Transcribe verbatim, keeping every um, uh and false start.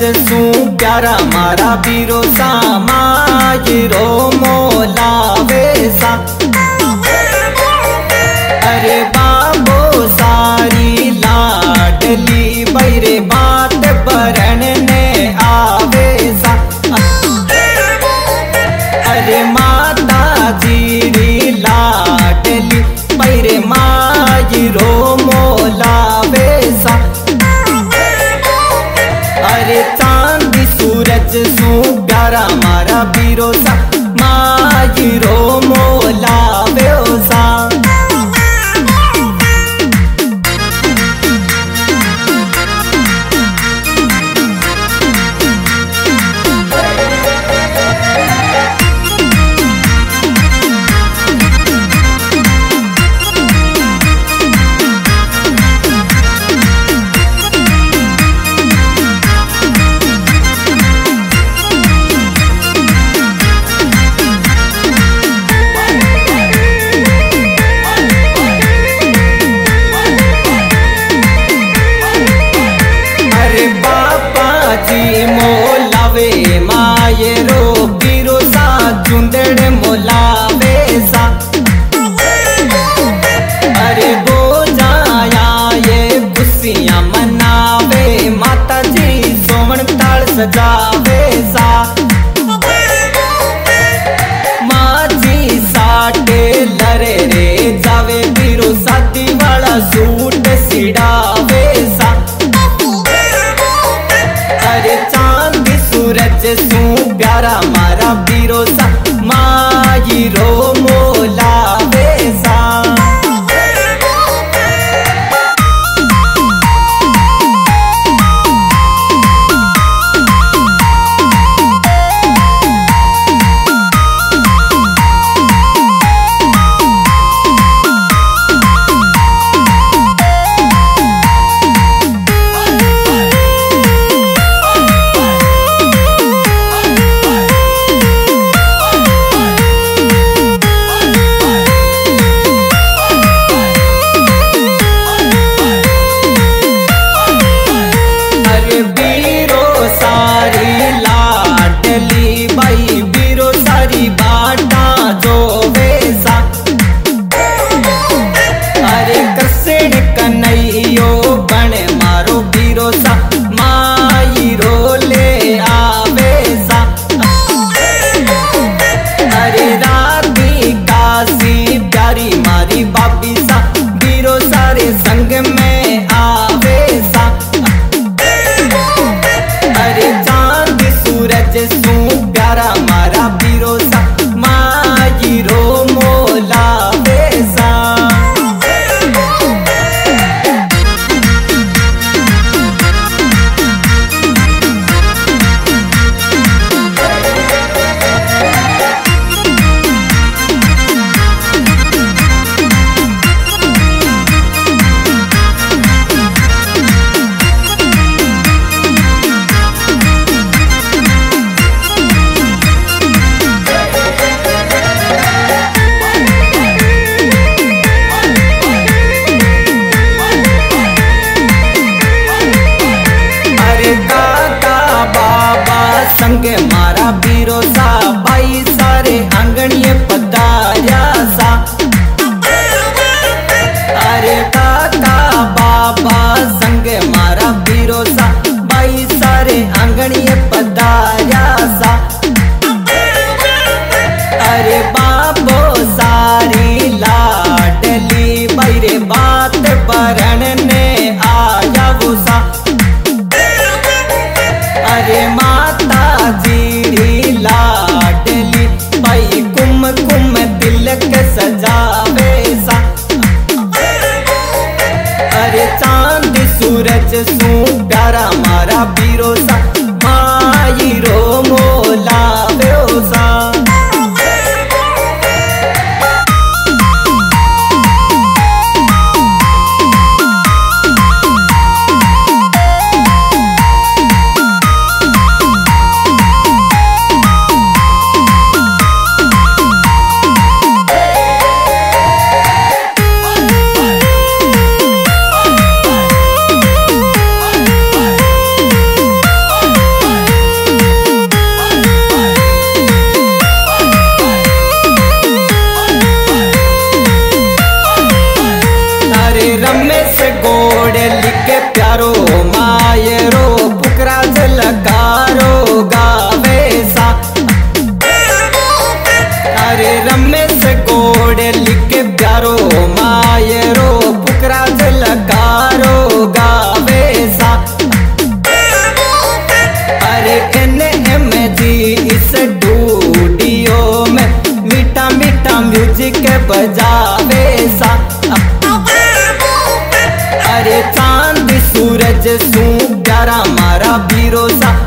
सू प्यारा मारा बीरो सा मायरो मोलावे सा। अरे बाबो सारी लाडली बैरे बात बरन ने आवे सा। अरे माता जीरी लाडली बैरे मायरो मोलावे सा। अरे चांदी सूरज सू प्यारा मारा बीरो सा मायरो मोलावे सा। मोलावे मायरो बीरो सा जुंदड़ मोलावे सा। अरे दो जाया ये खुशियां मनावे माता जी सोवन ताल सजावे सा। माँ जी साटे लरे रे जावे बीरो शादी वाला सूट सिड़ावे सा। अरे चांदी सूरज सू प्यारा मारा बीरो सा मायरो मोलावे सा। बीरो सारी लाडली बाई बीरो सारी बाटा जो वेसा। अरे कृष्ण कन्हैयो बन मारो बीरो सा मायरो ले आवे सा। अरे राधी काशी प्यारी मारी बाबी सा बीरो सारे संग में आवे सा। अरे चांद सूरज सू प्यारा मारा बीरो सा मायरो मोलावे सा। संग मारा बीरो सा भाई सारे आंगणिये पधार्या सा। अरे काका बाबा संग मारा बीरो सा भाई सारे आंगणिये पधार्या सा। अरे बाबो सारी लाडली बैरे बात बरन ने आया वो सा। अरे माता जीरी लाडली भाई कुम कुम तिलक सजावे सा। अरे चांद सूरज सू प्यारा मारा बीरो सा मायरो मोलावे सा। रमेश गोड़ लिखे प्यारो मायरो पुकरा जलकारो गावे सा। अरे रमेश गोड़ लिखे प्यारो मायरो पुकरा जलकारो गावे सा। अरे एन एम जी इस स्टूडियो में मीठा मीठा म्यूजिक बजावे सा। अरे चांद सूरज सू प्यारा मारा बीरो सा